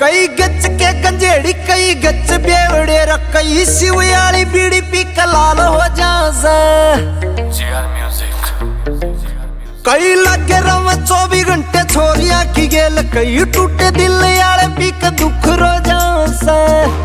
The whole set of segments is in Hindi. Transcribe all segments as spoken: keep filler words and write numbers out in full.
कई गच के गंजेड़ी कई गच बेवड़े र कई शिवयाली बीड़ी पी कलाल हो जासे कई लगे रव चौबीस घंटे छोरिया की गेल कई टूटे दिल याले पी के दुख रो जासे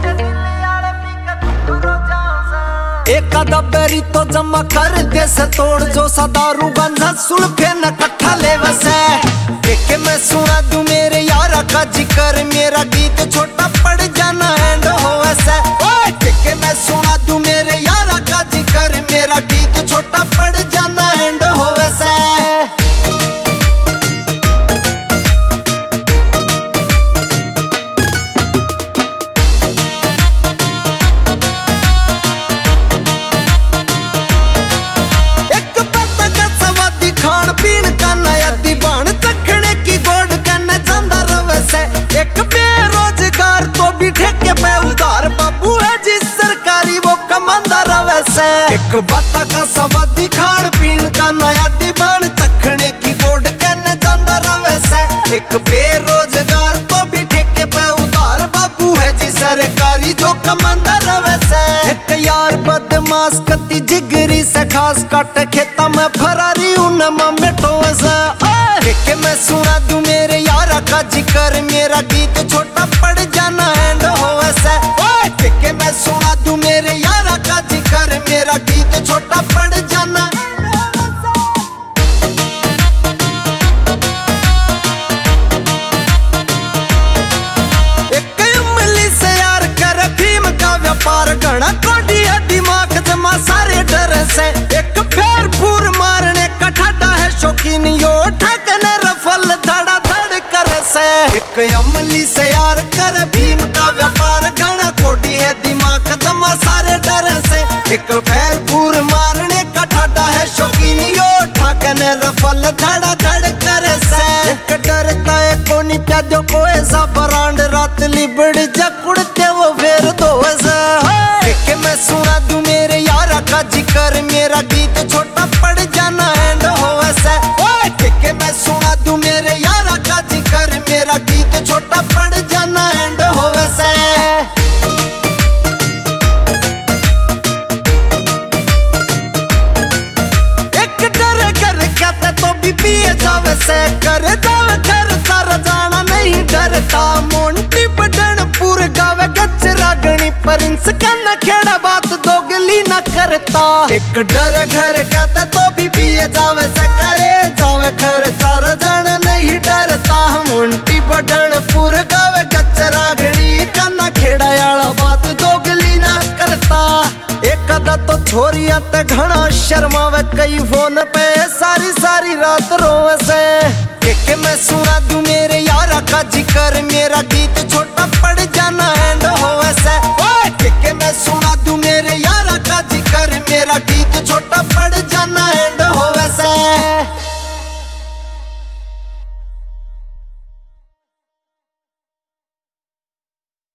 एक दबेरी तो जमा कर दे से तोड़ जो सदारू गंजा सुल्फे न कट्ठा ले वसे देखे मैं सुना दूं मेरे यारा का जिक्र मेरा गीत छोटा पड़ जाना एंड हो वैसे देखे मैं सुना दूं मेरे यारा का जिक्र मेरा गीत छोटा पड़ जाना एंड हो वैसे एक बेरोजगार तो भी ठेके पे उधार बाबू है जिस सरकारी वो कमांदा रवे से एक बता का सवादी खान पीन का नया दीवान चखने की गोड कहने जांदा रवे से एक बेरोजगार तो भी ठेके पे उधार बाबू है जिस सरकारी जो कमांदा रवे से एक यार बदमाश कती जिगरी से खास काट खेता में फरारी उनमा मेटो से के मैं सुना दूं मेरे यारा का जिक्र मेरा गीत छोटा पड़ जाना एंड हो वैसे के मैं सुना दूं मेरे यारा का जिक्र मेरा गीत छोटा पड़ जाना एक उंगली से यार कर भीम का व्यापार घना कोडी है दिमाग जमा सारे डर से एक फेर फूर मारने का ठाडा है शौकीन यो ठकने रफल धड़ा धड़ कर से एक अमली से यार कर भीम का व्यापार घना कोडी है दिमाग जमा सारे डर से एक फेर फूर मारने का ठाडा है शौकीन यो ठकने रफल धड़ा धड़ कर से एक डरता है कोनी प्यादो को ऐसा बरांड रात लिबड़ जकुड़ते वो फेर दो के मैं सुना दूं मेरे यारा का जिक्र मेरा गीत छोटा पड़ जाना एंड हो वैसे के मैं सुना दूं मेरे यारा का जिक्र मेरा गीत छोटा पड़ जाना एंड हो वैसे एक डर कर कहते तो भी पिए जावे से कर जावे घर तारा जाना नहीं डरता मोंटी बडनपुर गावे गच रागणी परिंस कन्ना खेड़ा बात दोगली न करता एक डर घर कहते तो भी पिए जावे से करे जावे घर तारा जाना नहीं डरता मोंटी बडनपुर गावे गच रागणी कन्ना खेड़ा याला बात दोगली न करता एक अदा तो छोरिया ते घना शर्मावे कई फोन पे सारी सारी रात रोवे से के मैं सुना दूं मेरे यारा का जिक्र मेरा गीत